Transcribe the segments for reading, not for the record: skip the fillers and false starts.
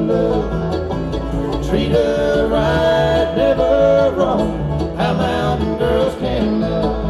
love. Treat her right, never wrong. How mountain girls can love.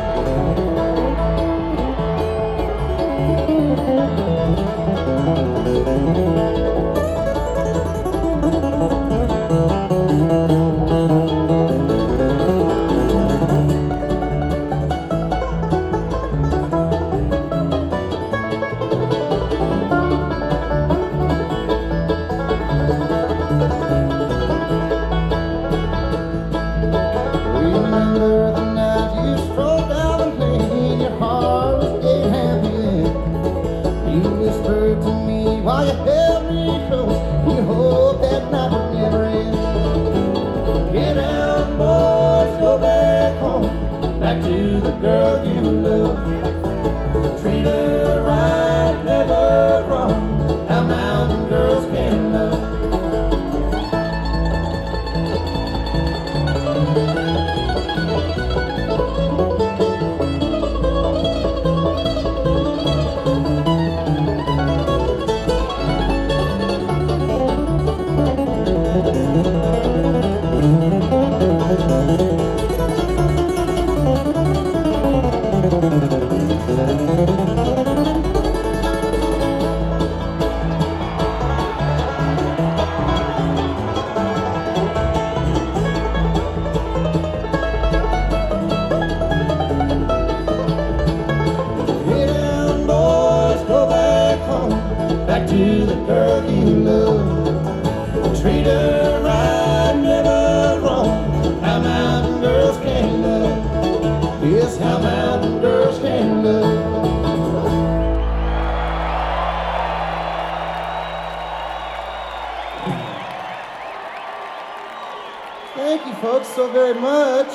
While you held me close, you hope that night would never end. Get down, boys, go back home, back to the girl you love. Treat her right, never wrong. How mountain girls can love. Back to the girl you love. Treat her right, never wrong. How mountain girls can love. Yes, how mountain girls can love. Thank you folks so very much.